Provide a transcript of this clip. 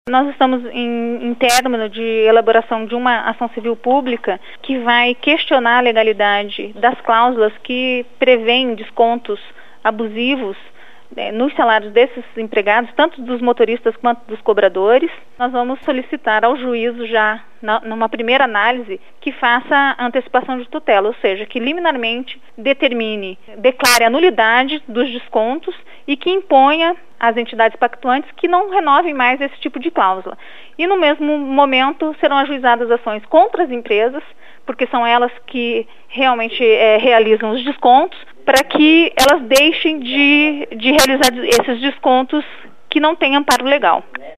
Nós estamos em término de elaboração de uma ação civil pública que vai questionar a legalidade das cláusulas que prevêem descontos abusivos nos salários desses empregados, tanto dos motoristas quanto dos cobradores. Nós vamos solicitar ao juízo já, numa primeira análise, que faça a antecipação de tutela, ou seja, que liminarmente declare a nulidade dos descontos e que imponha às entidades pactuantes que não renovem mais esse tipo de cláusula. E no mesmo momento serão ajuizadas ações contra as empresas, porque são elas que realmente realizam os descontos, para que elas deixem de realizar esses descontos que não têm amparo legal.